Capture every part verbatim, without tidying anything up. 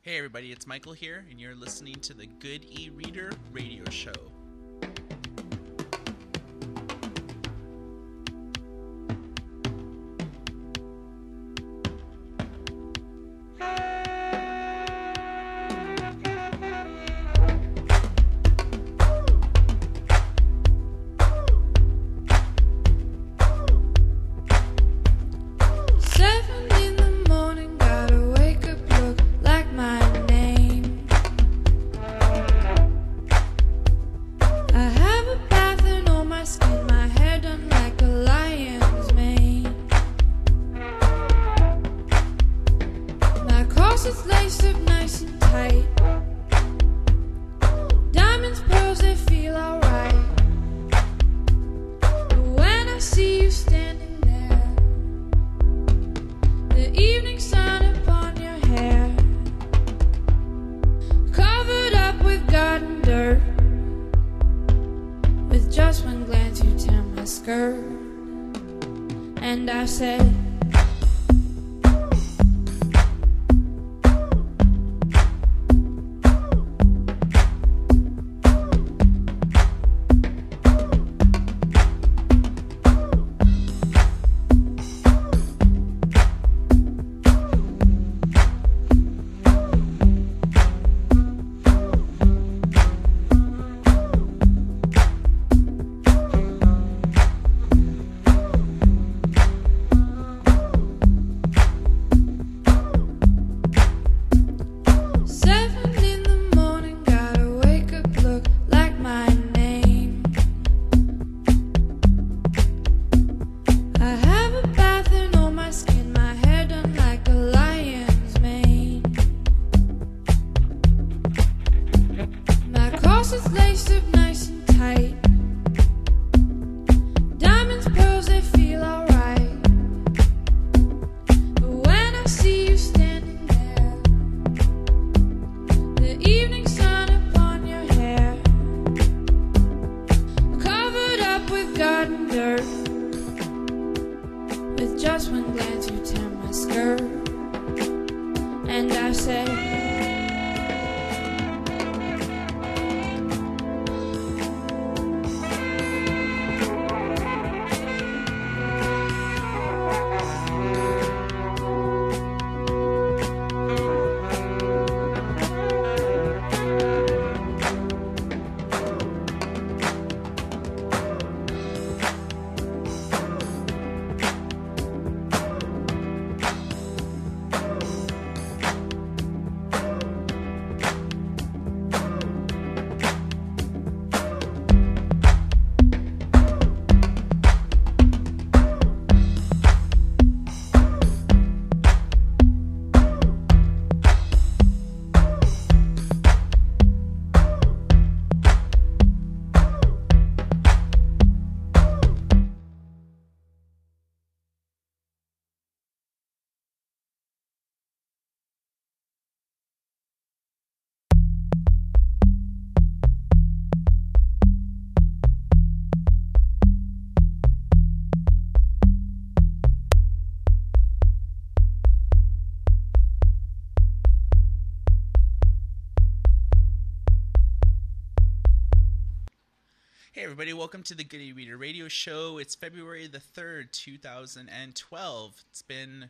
Hey everybody, it's Michael here, and you're listening to the Good E-Reader radio show. And I said, Hey everybody, welcome to the Good E-Reader radio show. It's February the third, two thousand twelve. It's been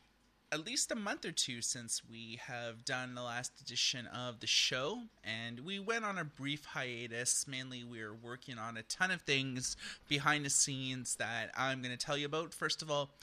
at least a month or two since we have done the last edition of the show, and we went on a brief hiatus. Mainly we were working on a ton of things behind the scenes that I'm going to tell you about. First of all,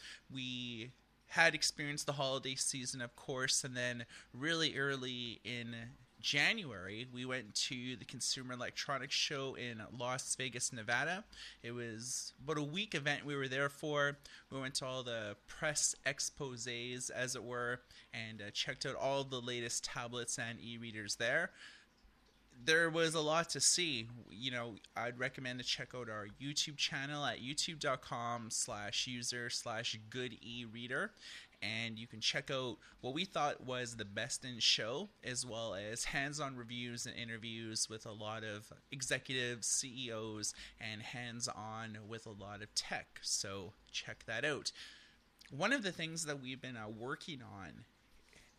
we had experienced the holiday season, of course, and then really early in January, we went to the Consumer Electronics Show in Las Vegas, Nevada. It was about a week event we were there for. We went to all the press exposés, as it were, and uh, checked out all the latest tablets and e-readers there. There was a lot to see. You know, I'd recommend to check out our YouTube channel at youtube.com slash user slash good e-reader. And you can check out what we thought was the best in show, as well as hands-on reviews and interviews with a lot of executives, C E Os, and hands-on with a lot of tech. So check that out. One of the things that we've been uh, working on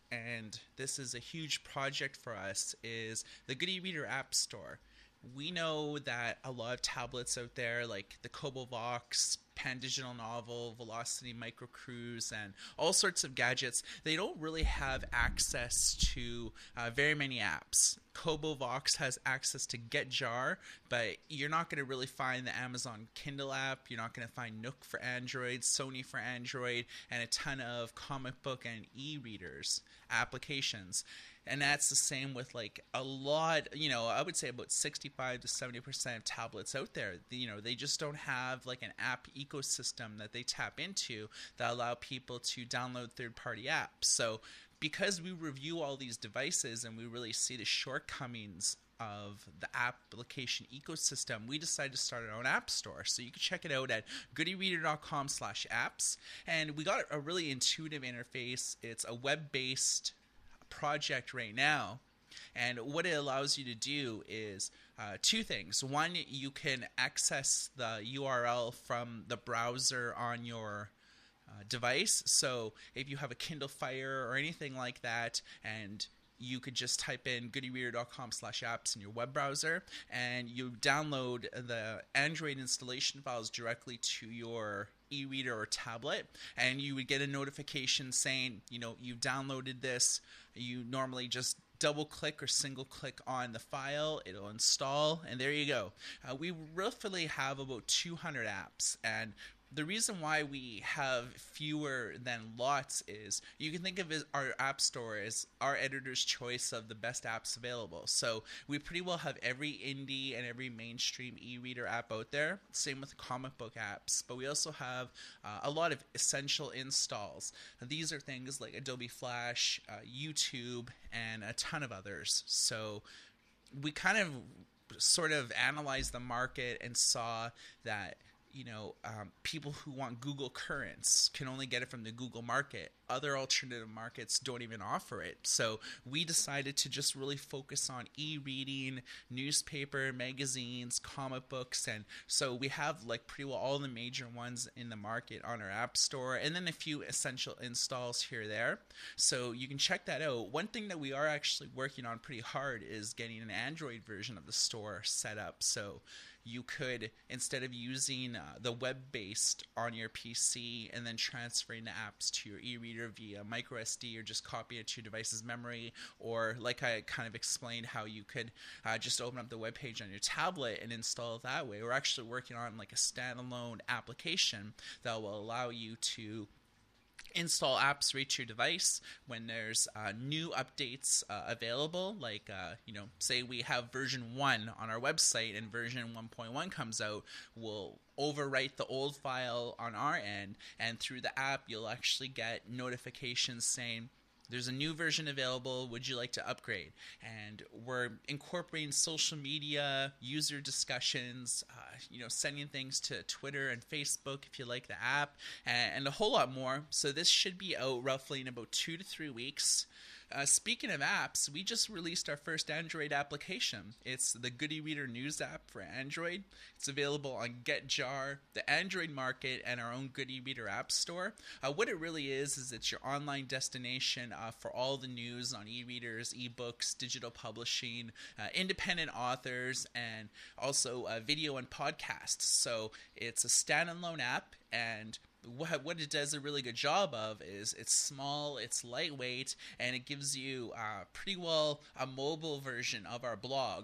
and this is a huge project for us, is the Good e-Reader App Store. We know that a lot of tablets out there, like the Kobo Vox, Pan Digital Novel, Velocity Micro Cruise, and all sorts of gadgets, they don't really have access to uh, very many apps. Kobo Vox has access to GetJar, but you're not going to really find the Amazon Kindle app. You're not going to find Nook for Android, Sony for Android, and a ton of comic book and e-readers applications. And that's the same with like a lot, you know, I would say about sixty-five to seventy percent of tablets out there. You know, they just don't have like an app ecosystem that they tap into that allow people to download third-party apps. So because we review all these devices and we really see the shortcomings of the application ecosystem, we decided to start our own app store. So you can check it out at goodereader.com slash apps. And we got a really intuitive interface. It's a web-based project right now, and what it allows you to do is uh, two things. One, you can access the U R L from the browser on your uh, device. So if you have a Kindle Fire or anything like that, and you could just type in goodereader.com slash apps in your web browser, and you download the Android installation files directly to your e-reader or tablet, and you would get a notification saying, you know, you've downloaded this. You normally just double click or single click on the file, it'll install, and there you go. Uh, we roughly have about two hundred apps, and the reason why we have fewer than lots is you can think of it, our app store as our editor's choice of the best apps available. So we pretty well have every indie and every mainstream e-reader app out there. Same with comic book apps. But we also have uh, a lot of essential installs. These are things like Adobe Flash, uh, YouTube, and a ton of others. So we kind of sort of analyzed the market and saw that, you know, um, people who want Google Currents can only get it from the Google market. Other alternative markets don't even offer it. So we decided to just really focus on e-reading, newspaper, magazines, comic books. And so we have like pretty well all the major ones in the market on our app store, and then a few essential installs here or there. So you can check that out. One thing that we are actually working on pretty hard is getting an Android version of the store set up. So you could, instead of using uh, the web-based on your P C and then transferring the apps to your e-reader via micro S D or just copy it to your device's memory, or like I kind of explained how you could uh, just open up the web page on your tablet and install it that way, we're actually working on like a standalone application that will allow you to install apps right to your device when there's uh, new updates uh, available. Like, uh, you know, say we have version one on our website and version one point one comes out, we'll overwrite the old file on our end, and through the app you'll actually get notifications saying, there's a new version available, would you like to upgrade? And we're incorporating social media, user discussions, uh, you know, sending things to Twitter and Facebook if you like the app, and, and a whole lot more. So this should be out roughly in about two to three weeks. Uh, speaking of apps, we just released our first Android application. It's the Good e-Reader News app for Android. It's available on GetJar, the Android market, and our own Good e-Reader app store. Uh, what it really is, is it's your online destination uh, for all the news on e-readers, e-books, digital publishing, uh, independent authors, and also uh, video and podcasts. So it's a standalone app, and What, what it does a really good job of is it's small, it's lightweight, and it gives you uh, pretty well a mobile version of our blog.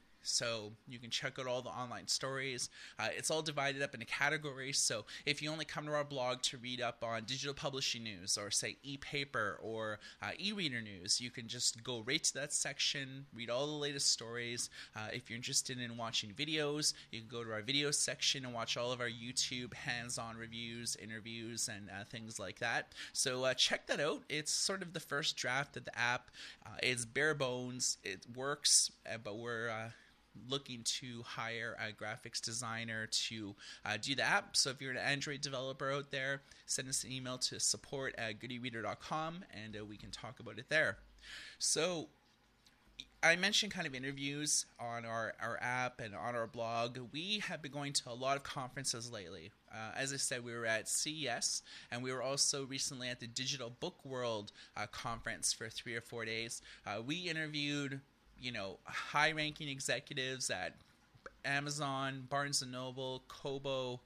So you can check out all the online stories. Uh, it's all divided up into categories. So if you only come to our blog to read up on digital publishing news, or say e-paper or uh, e-reader news, you can just go right to that section, read all the latest stories. Uh, if you're interested in watching videos, you can go to our video section and watch all of our YouTube hands-on reviews, interviews, and uh, things like that. So uh, check that out. It's sort of the first draft of the app. Uh, it's bare bones. It works, uh, but we're Uh, looking to hire a graphics designer to uh, do the app. So if you're an Android developer out there, send us an email to support at good e reader dot com, and uh, we can talk about it there. So I mentioned kind of interviews on our, our app and on our blog. We have been going to a lot of conferences lately. Uh, as I said, we were at C E S, and we were also recently at the Digital Book World uh, conference for three or four days. Uh, we interviewed, you know, high-ranking executives at Amazon, Barnes and Noble, Kobo,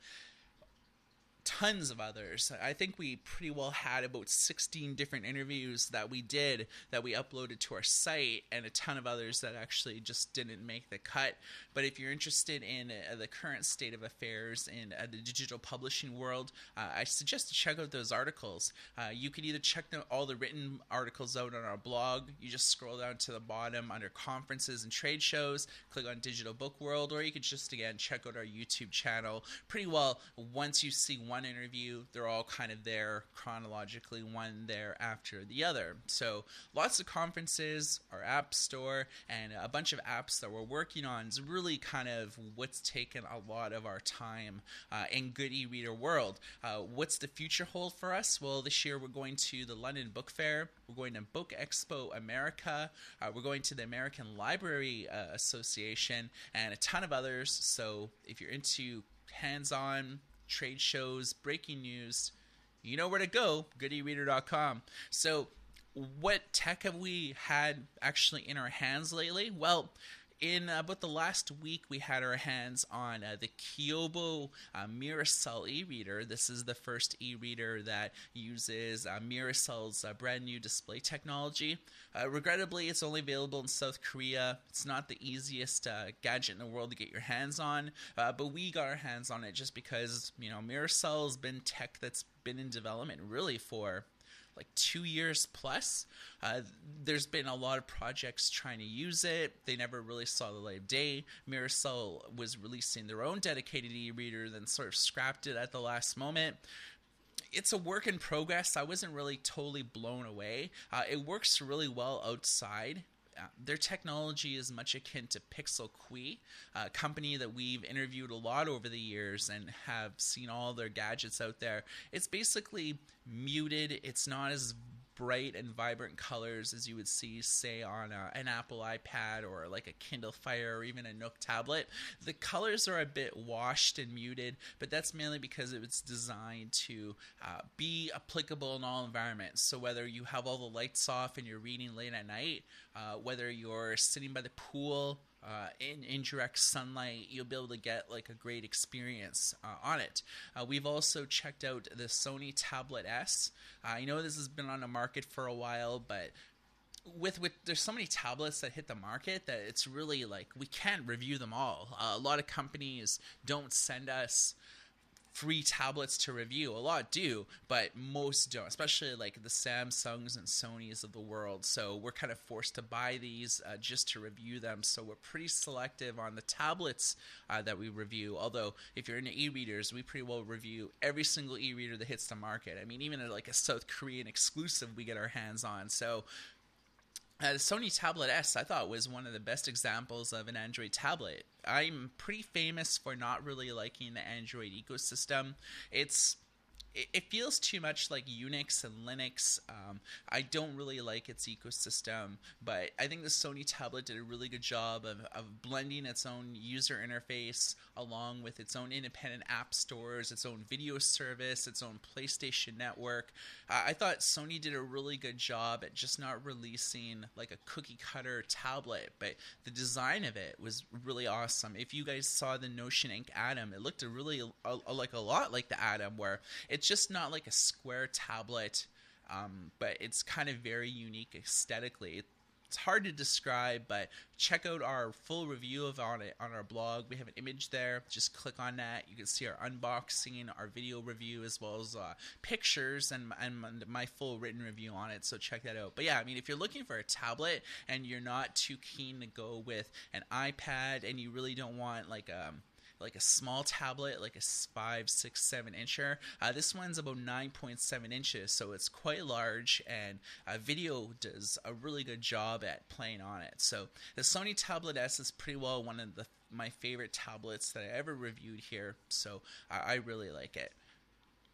tons of others. I think we pretty well had about sixteen different interviews that we did that we uploaded to our site, and a ton of others that actually just didn't make the cut. But if you're interested in uh, the current state of affairs in uh, the digital publishing world, uh, I suggest to check out those articles. Uh, you can either check the, all the written articles out on our blog. You just scroll down to the bottom under conferences and trade shows, click on Digital Book World, or you could just, again, check out our YouTube channel. Pretty well, once you see one interview, they're all kind of there chronologically, one there after the other. So lots of conferences, our app store, and a bunch of apps that we're working on is really kind of what's taken a lot of our time uh, in good e-reader world. Uh, what's the future hold for us? Well, this year we're going to the London Book Fair, we're going to Book Expo America, uh, we're going to the American Library uh, Association, and a ton of others. So if you're into hands-on trade shows, breaking news, you know where to go, good e reader dot com. So what tech have we had actually in our hands lately? Well, in about the last week, we had our hands on uh, the Kobo uh, Miracell e-reader. This is the first e-reader that uses uh, Miracell's uh, brand new display technology. Uh, regrettably, it's only available in South Korea. It's not the easiest uh, gadget in the world to get your hands on, uh, but we got our hands on it just because, you know, Miracell has been tech that's been in development really for like two years plus. Uh, there's been a lot of projects trying to use it. They never really saw the light of day. Miracell was releasing their own dedicated e-reader, then sort of scrapped it at the last moment. It's a work in progress. I wasn't really totally blown away. Uh, it works really well outside. Uh, their technology is much akin to Pixelqui, a company that we've interviewed a lot over the years and have seen all their gadgets out there. It's basically muted. It's not as bright and vibrant colors as you would see, say, on a, an Apple iPad or like a Kindle Fire or even a Nook tablet. The colors are a bit washed and muted, but that's mainly because it was designed to uh, be applicable in all environments. So whether you have all the lights off and you're reading late at night, uh, whether you're sitting by the pool, Uh, in indirect sunlight, you'll be able to get like a great experience uh, on it. Uh, we've also checked out the Sony Tablet S. Uh, I know this has been on the market for a while, but with with there's so many tablets that hit the market that it's really like we can't review them all. Uh, a lot of companies don't send us free tablets to review. A lot do, but most don't, especially like the Samsungs and Sonys of the world. So we're kind of forced to buy these uh, just to review them. So we're pretty selective on the tablets uh, that we review. Although if you're into e-readers, we pretty well review every single e-reader that hits the market. I mean, even like a South Korean exclusive we get our hands on. So Uh, the Sony Tablet S, I thought, was one of the best examples of an Android tablet. I'm pretty famous for not really liking the Android ecosystem. It's it, it feels too much like Unix and Linux. Um, I don't really like its ecosystem, but I think the Sony tablet did a really good job of, of blending its own user interface along with its own independent app stores, its own video service, its own PlayStation Network. Uh, I thought Sony did a really good job at just not releasing like a cookie cutter tablet, but the design of it was really awesome. If you guys saw the Notion Ink Atom, it looked a really a, a, like a lot like the Atom, where it's just not like a square tablet, um, but it's kind of very unique aesthetically. It's hard to describe, but check out our full review of on it on our blog. We have an image there. Just click on that. You can see our unboxing, our video review, as well as uh, pictures and, and my full written review on it. So check that out. But yeah, I mean, if you're looking for a tablet and you're not too keen to go with an iPad and you really don't want like a like a small tablet, like a five, six, seven incher. Uh, this one's about nine point seven inches, so it's quite large, and uh, video does a really good job at playing on it. So the Sony Tablet S is pretty well one of the my favorite tablets that I ever reviewed here, so I, I really like it.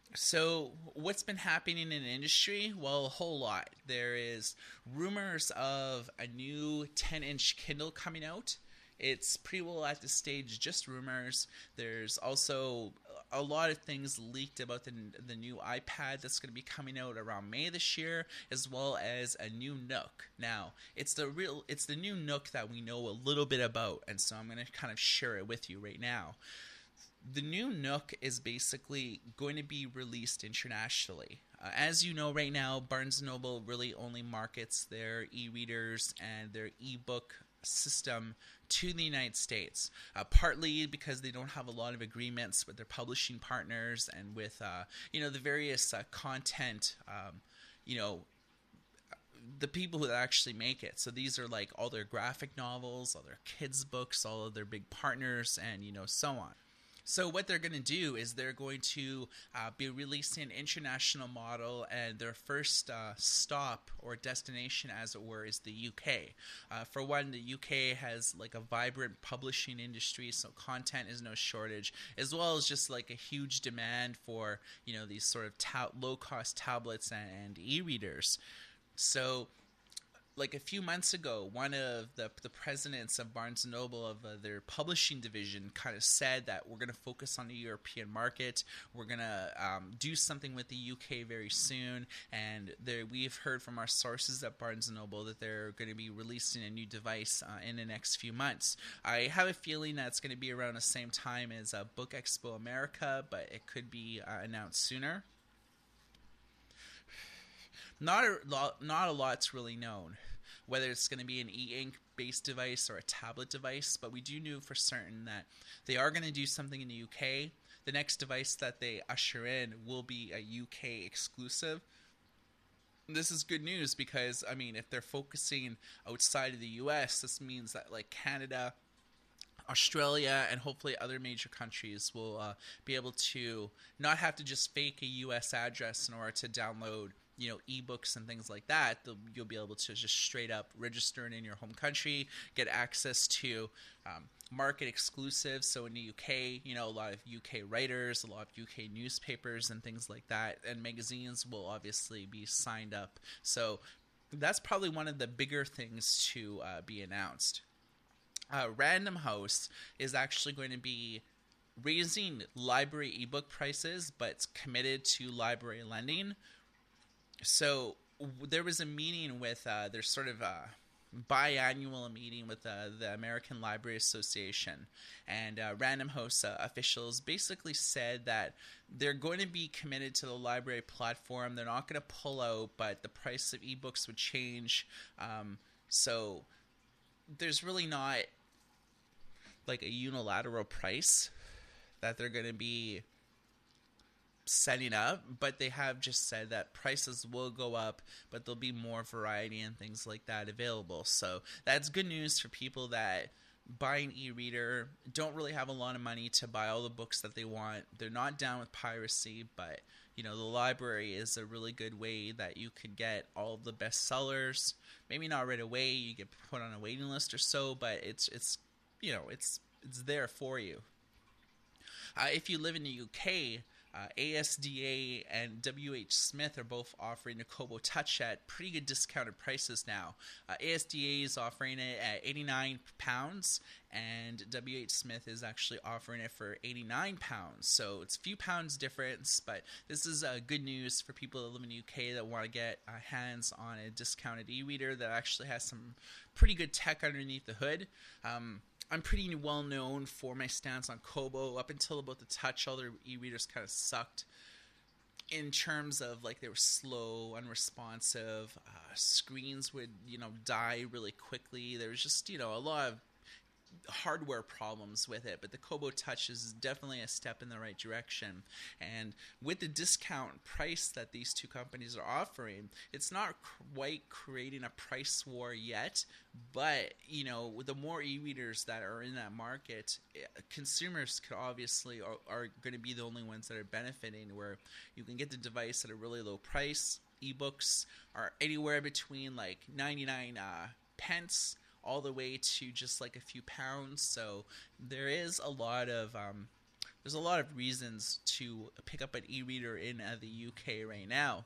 So, what's been happening in the industry? Well, a whole lot. There is rumors of a new ten-inch Kindle coming out. It's pretty well at this stage, just rumors. There's also a lot of things leaked about the the new iPad that's going to be coming out around May this year, as well as a new Nook. Now, it's the real, it's the new Nook that we know a little bit about, and so I'm going to kind of share it with you right now. The new Nook is basically going to be released internationally. Uh, as you know right now, Barnes and Noble really only markets their e-readers and their e-book system to the United States, uh, partly because they don't have a lot of agreements with their publishing partners and with uh, you know the various uh, content um, you know the people who actually make it. So these are like all their graphic novels, all their kids books, all of their big partners, and you know so on. So what they're going to do is they're going to uh, be releasing an international model, and their first uh, stop or destination, as it were, is the U K. Uh, for one, the U K has like a vibrant publishing industry, so content is no shortage, as well as just like a huge demand for you know these sort of ta- low-cost tablets and, and e-readers. So, like a few months ago, one of the the presidents of Barnes and Noble, of uh, their publishing division, kind of said that we're going to focus on the European market. We're going to um, do something with the U K very soon, and there, we've heard from our sources at Barnes and Noble that they're going to be releasing a new device uh, in the next few months. I have a feeling that it's going to be around the same time as uh, Book Expo America, but it could be uh, announced sooner. Not a lot, not a lot's really known, whether it's going to be an e-ink based device or a tablet device, but we do know for certain that they are going to do something in the U K. The next device that they usher in will be a U K exclusive. This is good news because, I mean, if they're focusing outside of the U S, this means that like Canada, Australia, and hopefully other major countries will uh, be able to not have to just fake a U S address in order to download you know, ebooks and things like that. You'll be able to just straight up register it in your home country, get access to um, market exclusives. So in the U K, you know, a lot of U K writers, a lot of U K newspapers and things like that, and magazines will obviously be signed up. So that's probably one of the bigger things to uh, be announced. Uh, Random House is actually going to be raising library ebook prices, but it's committed to library lending. So w- there was a meeting with, uh, there's sort of a biannual meeting with uh, the American Library Association, and uh, Random House uh, officials basically said that they're going to be committed to the library platform. They're not going to pull out, but the price of ebooks would change. Um, so there's really not like a unilateral price that they're going to be setting up, but they have just said that prices will go up, but there'll be more variety and things like that available. So that's good news for people that buy an e-reader, don't really have a lot of money to buy all the books that they want. They're not down with piracy, but you know the library is a really good way that you could get all of the bestsellers. Maybe not right away, you get put on a waiting list or so, but it's it's you know it's it's there for you. Uh, if you live in the U K, Uh, A S D A and W H Smith are both offering the Kobo Touch at pretty good discounted prices now. Uh, A S D A is offering it at eighty-nine pounds, and W H Smith is actually offering it for eighty-nine pounds. So it's a few pounds difference, but this is uh, good news for people that live in the U K that want to get uh, hands on a discounted e-reader that actually has some pretty good tech underneath the hood. Um, I'm pretty well known for my stance on Kobo. Up until about the Touch, all their e-readers kind of sucked in terms of like they were slow, unresponsive. Uh, screens would you know die really quickly. There was just you know a lot of hardware problems with it, but the Kobo Touch is definitely a step in the right direction. And with the discount price that these two companies are offering, it's not quite creating a price war yet, but you know with the more e-readers that are in that market, consumers could obviously are, are going to be the only ones that are benefiting, where you can get the device at a really low price. Ebooks are anywhere between like ninety-nine uh, pence all the way to just like a few pounds. So there is a lot of um, there's a lot of reasons to pick up an e-reader in uh, the U K right now.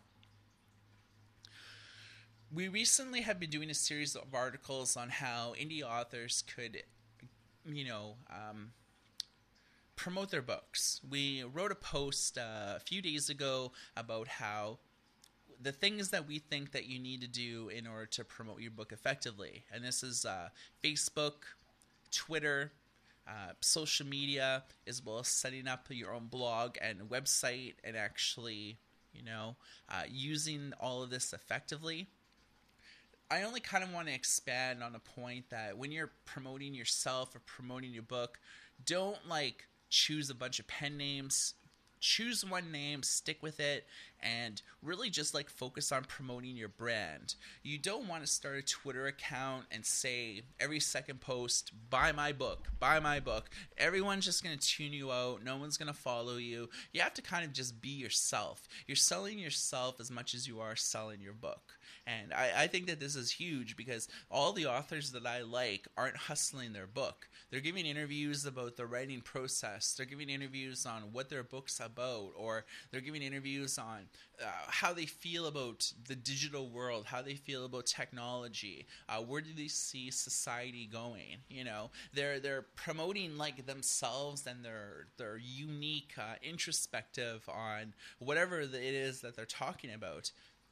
We recently have been doing a series of articles on how indie authors could, you know, um, promote their books. We wrote a post uh, a few days ago about how the things that we think that you need to do in order to promote your book effectively. And this is uh, Facebook, Twitter, uh, social media, as well as setting up your own blog and website and actually, you know, uh, using all of this effectively. I only kind of want to expand on a point that when you're promoting yourself or promoting your book, don't like choose a bunch of pen names. Choose one name, stick with it, and really just like focus on promoting your brand. You don't want to start a Twitter account and say every second post, buy my book, buy my book. Everyone's just going to tune you out. No one's going to follow you. You have to kind of just be yourself. You're selling yourself as much as you are selling your book. And I, I think that this is huge because all the authors that I like aren't hustling their book. They're giving interviews about the writing process. They're giving interviews on what their book's about, or they're giving interviews on uh, how they feel about the digital world, how they feel about technology, uh, where do they see society going. You know, they're they're promoting like themselves and their their unique uh, introspective on whatever it is that they're talking about.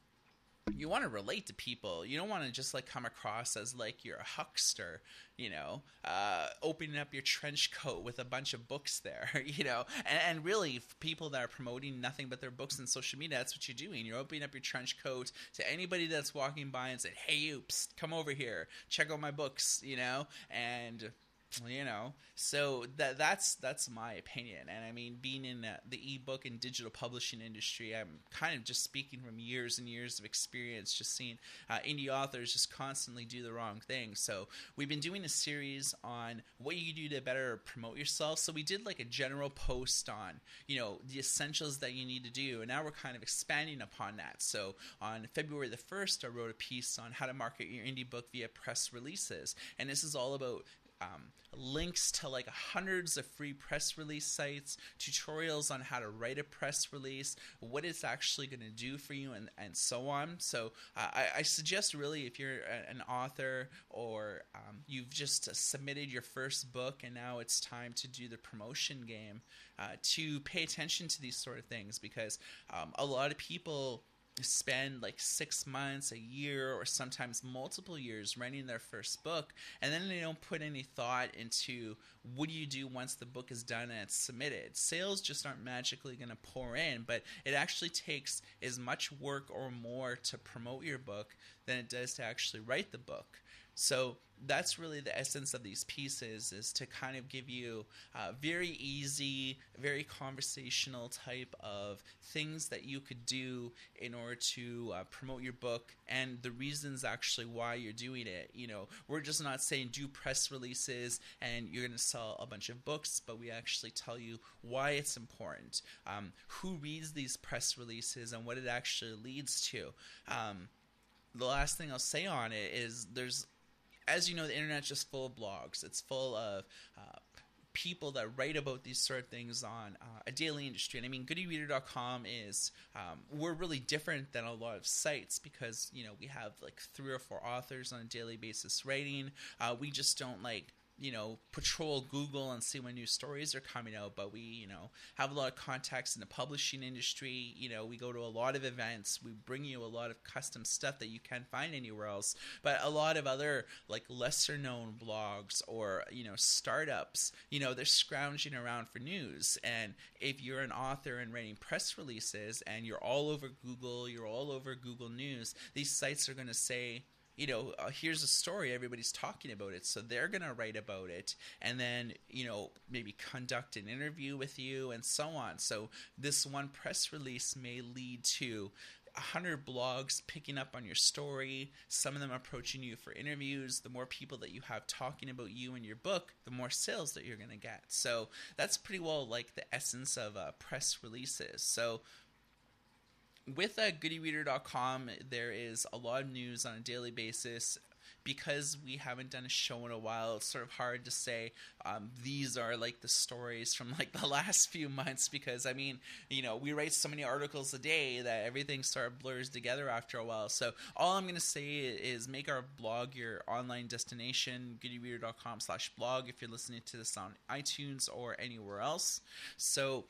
You want to relate to people. You don't want to just like come across as like you're a huckster, you know, uh, opening up your trench coat with a bunch of books there, you know, and, and really people that are promoting nothing but their books on social media, that's what you're doing. You're opening up your trench coat to anybody that's walking by and saying, hey, you, psst, come over here, check out my books, you know, and you know, so that that's that's my opinion. And I mean, being in the, the ebook and digital publishing industry, I'm kind of just speaking from years and years of experience, just seeing uh, indie authors just constantly do the wrong thing. So we've been doing a series on what you do to better promote yourself. So we did like a general post on, you know, the essentials that you need to do, and now we're kind of expanding upon that. So on February the first, I wrote a piece on how to market your indie book via press releases, and this is all about Um, links to like hundreds of free press release sites, tutorials on how to write a press release, what it's actually going to do for you, and, and so on. So uh, I, I suggest really if you're a, an author or um, you've just submitted your first book and now it's time to do the promotion game, uh, to pay attention to these sort of things, because um, a lot of people spend like six months, a year, or sometimes multiple years writing their first book, and then they don't put any thought into what do you do once the book is done and it's submitted. Sales just aren't magically going to pour in, but it actually takes as much work or more to promote your book than it does to actually write the book. So that's really the essence of these pieces, is to kind of give you a very easy, very conversational type of things that you could do in order to uh, promote your book, and the reasons actually why you're doing it. You know, we're just not saying do press releases and you're going to sell a bunch of books, but we actually tell you why it's important, um, who reads these press releases, and what it actually leads to. Um, the last thing I'll say on it is there's, as you know, the internet's just full of blogs. It's full of uh, people that write about these sort of things on uh, a daily industry. And I mean, good e reader dot com is, um, we're really different than a lot of sites because, you know, we have like three or four authors on a daily basis writing. Uh, we just don't like, you know, patrol Google and see when new stories are coming out, but we, you know, have a lot of contacts in the publishing industry. You know, we go to a lot of events. We bring you a lot of custom stuff that you can't find anywhere else. But a lot of other, like, lesser known blogs or, you know, startups, you know, they're scrounging around for news. And if you're an author and writing press releases and you're all over Google, you're all over Google News, these sites are going to say, you know, uh, here's a story, everybody's talking about it, so they're going to write about it, and then, you know, maybe conduct an interview with you, and so on. So this one press release may lead to a hundred blogs picking up on your story, some of them approaching you for interviews. The more people that you have talking about you and your book, the more sales that you're going to get. So that's pretty well like the essence of uh, press releases. So with uh, good e reader dot com, there is a lot of news on a daily basis. because we haven't done a show in a while, it's sort of hard to say um, these are like the stories from like the last few months, because I mean, you know, we write so many articles a day that everything sort of blurs together after a while. So all I'm going to say is make our blog your online destination, goodyreader.com slash blog if you're listening to this on iTunes or anywhere else. So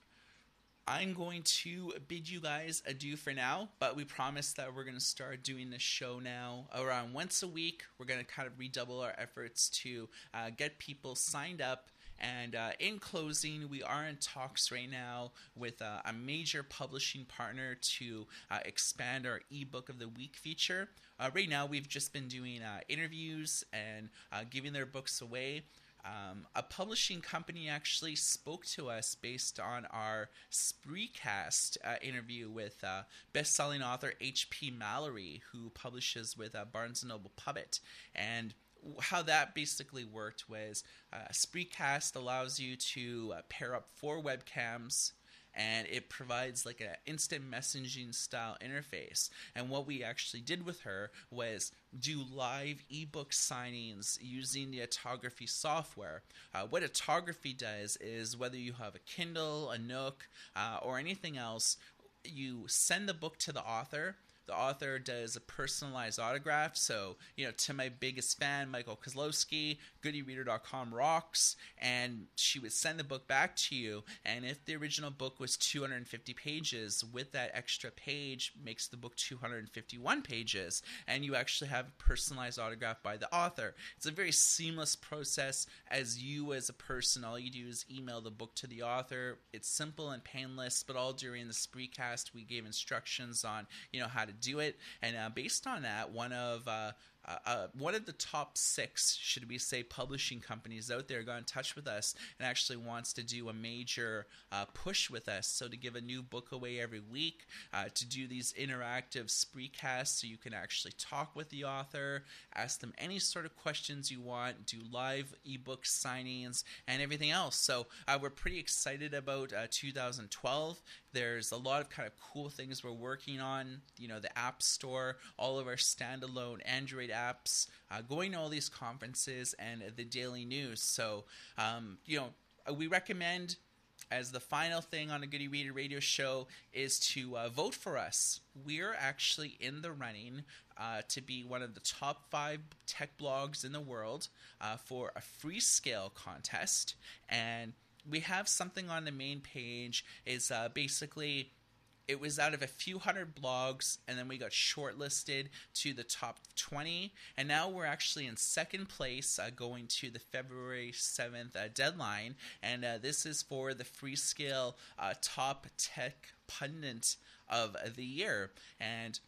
I'm going to bid you guys adieu for now, but we promise that we're going to start doing this show now around once a week. We're going to kind of redouble our efforts to uh, get people signed up. And uh, in closing, we are in talks right now with uh, a major publishing partner to uh, expand our ebook of the week feature. Uh, right now, we've just been doing uh, interviews and uh, giving their books away. Um, a publishing company actually spoke to us based on our Spreecast uh, interview with uh, best-selling author H P Mallory, who publishes with uh, Barnes and Noble Pubbit. And how that basically worked was uh, Spreecast allows you to uh, pair up four webcams, and it provides like an instant messaging style interface. And what we actually did with her was do live ebook signings using the Autography software. Uh, what Autography does is whether you have a Kindle, a Nook, uh, or anything else, you send the book to the author. The author does a personalized autograph. So, you know, to my biggest fan, Michael Kozlowski, goody reader dot com rocks, and she would send the book back to you. And if the original book was two hundred fifty pages, with that extra page makes the book two hundred fifty-one pages, and you actually have a personalized autograph by the author. It's a very seamless process. As you as a person, all you do is email the book to the author. It's simple and painless, but all during the Spreecast, we gave instructions on, you know, how to do it. And uh, based on that, one of uh, uh, uh, one of the top six, should we say, publishing companies out there got in touch with us and actually wants to do a major uh, push with us. So to give a new book away every week, uh, to do these interactive Spreecasts so you can actually talk with the author, ask them any sort of questions you want, do live ebook signings, and everything else. So uh, we're pretty excited about uh, two thousand twelve. There's a lot of kind of cool things we're working on, you know, the App Store, all of our standalone Android apps, uh, going to all these conferences, and the daily news. So, um, you know, we recommend, as the final thing on a Goody Reader radio show, is to uh, vote for us. We're actually in the running uh, to be one of the top five tech blogs in the world uh, for a Freescale contest. And we have something on the main page. Is uh, basically, it was out of a few hundred blogs, and then we got shortlisted to the top twenty, and now we're actually in second place, uh, going to the February seventh uh, deadline, and uh, this is for the Freescale uh, top tech pundit of the year. And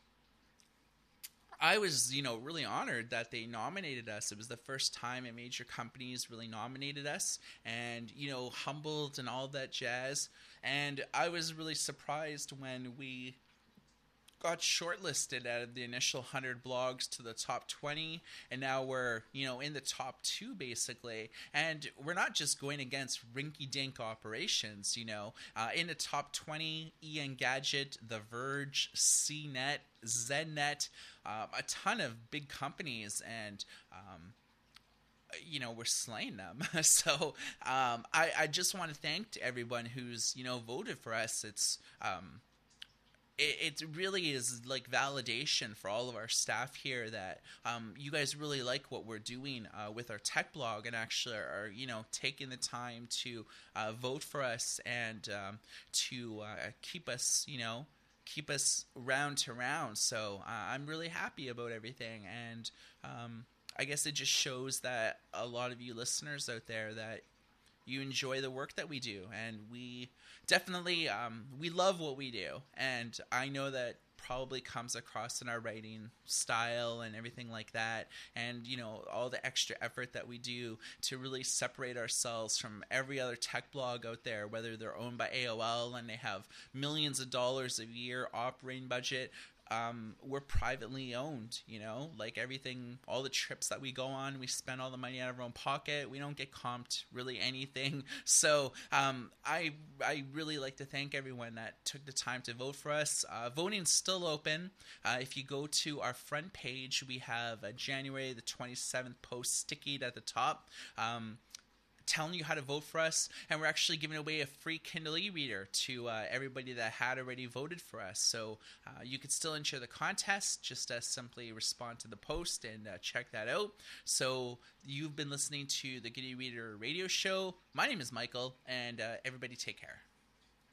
I was, you know, really honored that they nominated us. It was the first time a major companies really nominated us, and, you know, humbled and all that jazz. And I was really surprised when we got shortlisted out of the initial one hundred blogs to the top twenty, and now we're, you know, in the top two basically. And we're not just going against rinky-dink operations, you know. Uh, in the top twenty, Engadget, The Verge, C net, Z net, um, a ton of big companies, and um, you know, we're slaying them. So um, I, I just want to thank everyone who's, you know, voted for us. It's um, it, it really is like validation for all of our staff here that um, you guys really like what we're doing uh, with our tech blog, and actually are, you know, taking the time to uh, vote for us and um, to uh, keep us, you know, keep us round to round. So uh, I'm really happy about everything, and um, I guess it just shows that a lot of you listeners out there, that you enjoy the work that we do, and we definitely um, we love what we do, and I know that probably comes across in our writing style and everything like that, and, you know, all the extra effort that we do to really separate ourselves from every other tech blog out there, whether they're owned by A O L and they have millions of dollars a year operating budget. um, we're privately owned, you know, like everything, all the trips that we go on, we spend all the money out of our own pocket. We don't get comped really anything. So um, I I really like to thank everyone that took the time to vote for us. Uh, voting's still open. Uh, if you go to our front page, we have a January the twenty-seventh post stickied at the top. Um, telling you how to vote for us, and we're actually giving away a free Kindle e-reader to uh, everybody that had already voted for us. So uh, you could still enter the contest, just uh, simply respond to the post and uh, check that out. So you've been listening to the Good E-Reader radio show. My name is Michael, and uh, everybody take care.